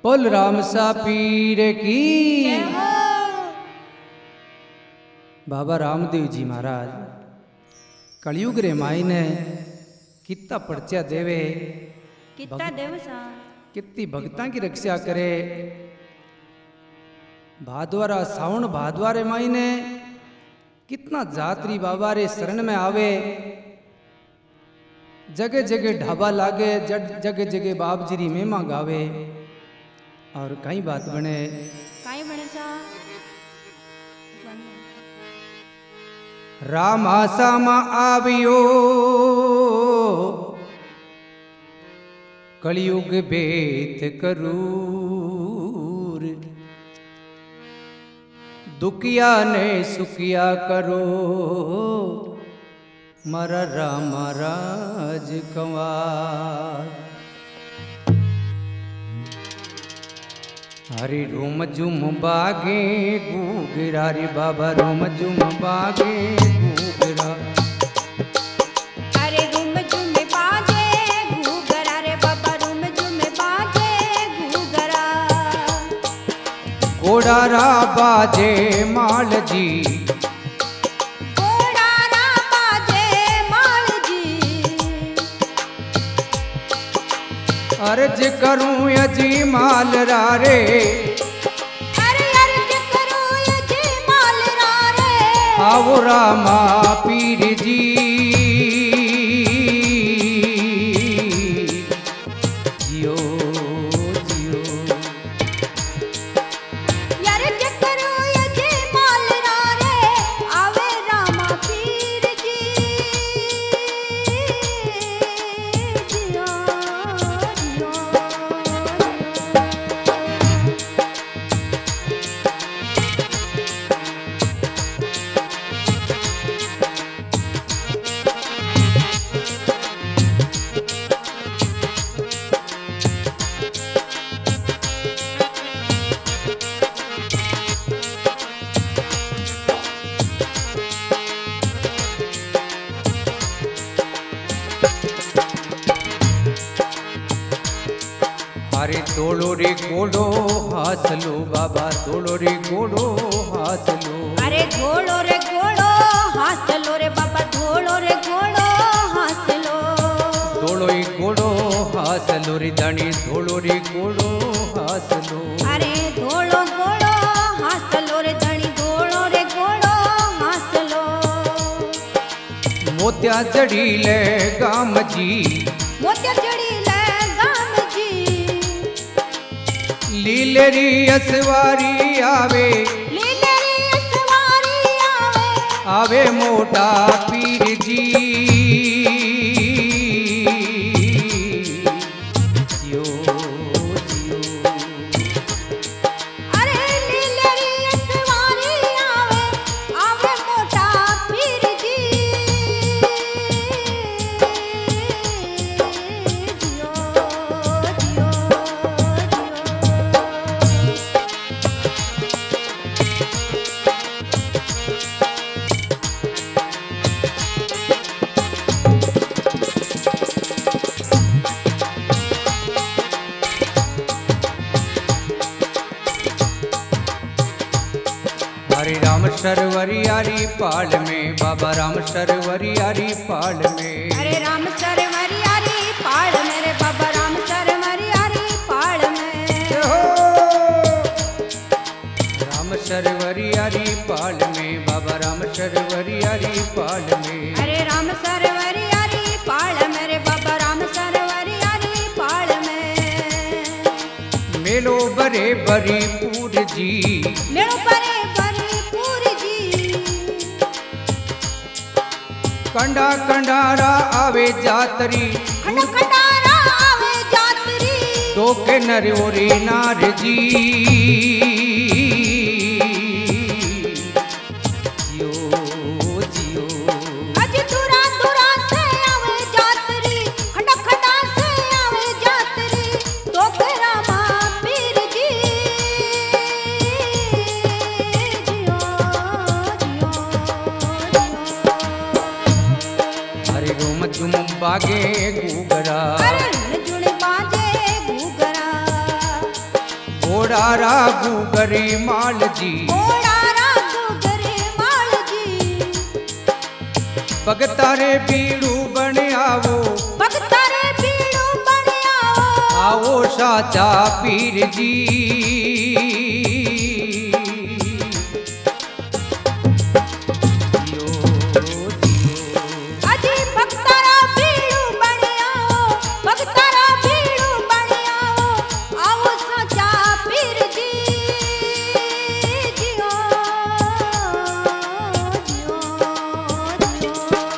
बोल राम सा पीर की। बाबा रामदेव जी महाराज कलयुग रे मायने कितना पर्चा देवे, कितना देव सा कितनी भक्तां की रक्षा करे। भादवारा सावन भादवारे मायने कितना जात्री बाबा रे शरण में आवे। जगह जगह ढाबा लागे, जगह जगह बाप जी री महिमा गावे। और कई बात बने सा राम आसामा आवियो कलयुग बेत करूर, दुखिया ने सुखिया करो मारा राम राज कंवार। हरे रोम जुम बागे गुगरा रे बाबा रोम जुम बागे गुगरा। अरे रूम जुम बाजे गुगरा रे बाबा रूम जुम बाजे गुगरा। घोड़ारा बाजे माल जी, घोड़ारा बाजे माल जी। अर्ज करूं यजी माल रे, अरे अर्ज करूं यजी माल रे। आओ रामा पीर जी जियो जियो। अर्ज करूं यजी माल रे, आवे रामा पीर जी जियो जियो। अरे तोड़ो रे घोड़ो हासलो बाबा, तोड़ो रे घोड़ो हासलो। अरे घोड़ो रे घोड़ो हासलो रे बाबा, घोड़ो रे घोड़ो हासलो। तोड़ो रे घोड़ो हासलो रे धनी, तोड़ो रे घोड़ो हासलो। अरे घोड़ो घोड़ो हासलो रे धनी, घोड़ो रे घोड़ो हासलो। मोत्या जड़ी ले गाम जी, मोत्या जड़ी ले गाम जी। लीलेरी असवारी आवे, लीलेरी असवारी आवे। आवे मोटा पीर जी जियो जियो। अरे लीलेरी असवारी आवे, आवे मोटा पीर जी जियो जियो जियो। हरे राम सरवरियारी पाल में, बाबा राम सरवरियारी पाल में। अरे राम सर मरियारी पाड़ मेरे बाबा राम सर मरियारी पाड़ में। राम सरवरियारी पाल में, बाबा राम सरवरियारी पाल में। अरे राम सर मरियारी पाड़ मेरे बाबा राम सर मरियारी पाड़ में। मेलो बरे बरी पूर जी, मेरो परे परे पूरी जी। कंडा कंडारा आवे जातरी, खंडो खंडारा आवे जातरी। तो के नर ओरी नार जी जियो जियो। अज दूरा दूरा से आवे जातरी, खंडो खंडा से आवे जातरी। तो के रामा पीर जी जियो जियो जियो। हरे रोम जुम बागे गुगरा, अरे जुड़ बाजे घूगरा। घोड़ारा गुगरे माल जी घोड़ारा गुगरे माल जी भगतारे बीड़ू बन आवो भगतारे बीड़ू बन आओ आओ साचा पीर जी अजी भगतारा बीड़ू बन आओ भगतारा बीड़ू बन आओ साचा पीर जी जियो जियो जियो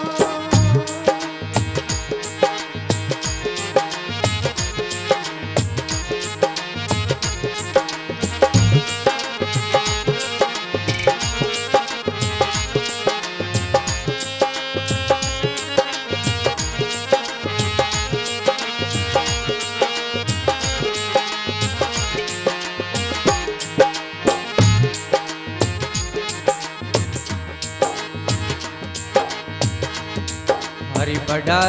हरि बड़ा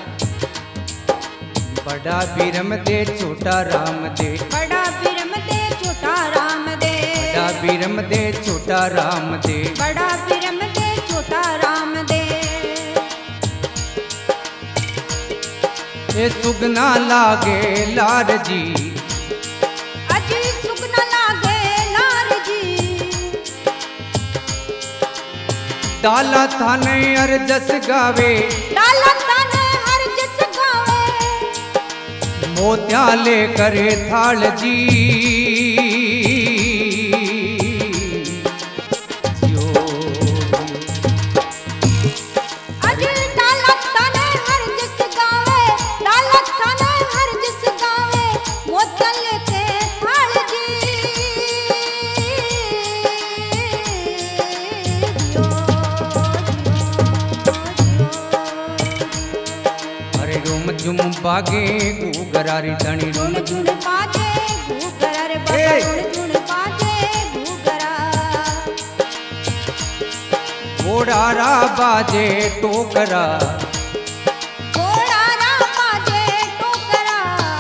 बड़ा बीरम दे छोटा राम दे बड़ा बिरम दे छोटा राम दे बड़ा बीरम दे छोटा राम दे बड़ा बिरम दे छोटा राम दे ए सुगना लागे लार जी अजी सुगना लागे लाल जी डाला थाने अरजस गावे डाला ताने हर जिस गावे मोत्या ले करे थाल जी जियो। अजी डाला ताने हर जिस गावे डाला ताने हर जिस गावे मोतल के थाल जी जियो अरे रोम जुम बागे गुगरारी धनी रोम झुन झुन पाजे घूगरा रे बाबा ए! झुन झुन पाजे घूगरा घोड़ारा बाजे टोकरा घोड़ारा पाजे टोकरा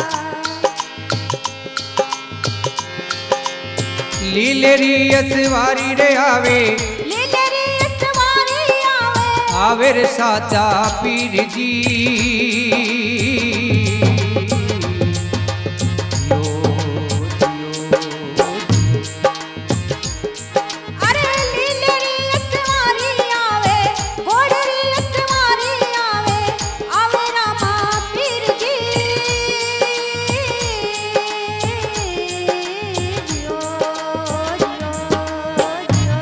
लीलेरी असवारी रे आवे लीलेरी सवारी आवे आवे रे साचा पीर जी अरे लीलेरी सवारी आवे घोड़री सवारी आवे आवे रामा पीर जी जियो जियो जियो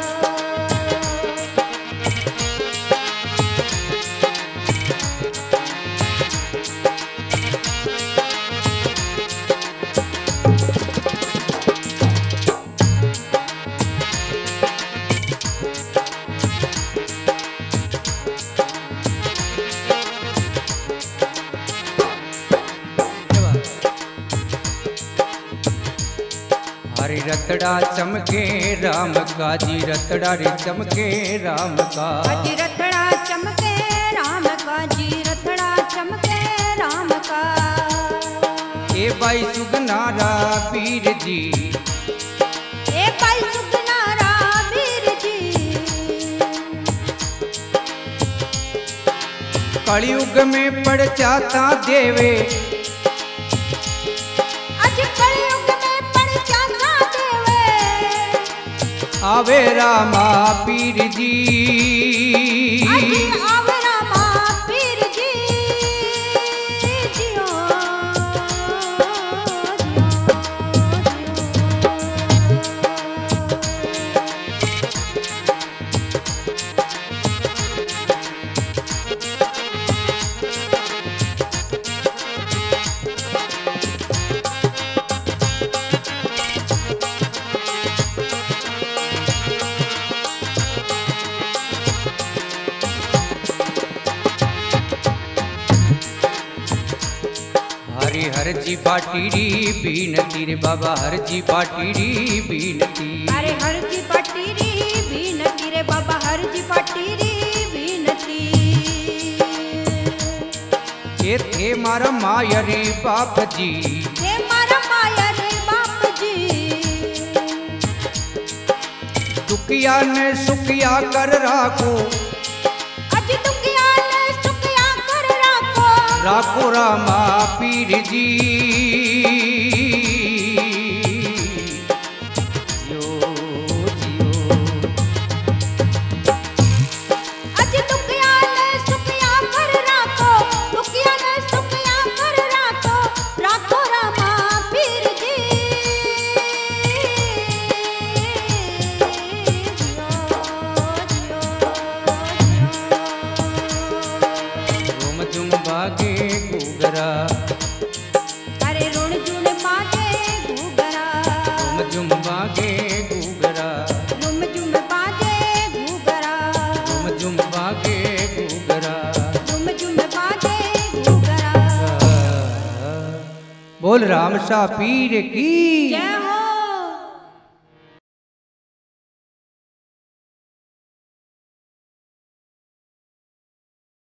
हरि रतड़ा चमके राम का जी रतड़ा रे चमके राम का अजी रथड़ा चमके राम का जी रथड़ा चमके राम का ए भाई सुगनारा पीर जी ए भाई सुगनारा वीर जी कलयुग में पड़ जाता देवे अज कलयुग में पड़ जाता देवे आवे रामा पीर जी अज आवे रामा पीर जी जियो हरि हर जी पाटीरी बीनती रे बाबा हर जी पाटीरी बीनती अरे हर जी पटीरी बीनती रे बाबा हर जी पटीरी बीनती ये थे मारा मायरी बाप जी हे मारा माया रे बाप जी दुखिया ने सुखिया कर राखो, अज दुखिया ने सुखिया कर राखो, राखो रामा पीर जी। जियो जियो, अज दुखिया ने सुखिया कर राखो, दुखिया ने सुखिया कर राखो, राखो रामा पीर जी। रोम झुम बागे घूगरा, अरे रुण जुण पागे घूगरा, रोम झुम बागे घूगरा, रुम जुम पागे घूगरा, रोम झुम बागे घूगरा। रुम जुम पागे घूगरा। बोल राम शाह पीर की।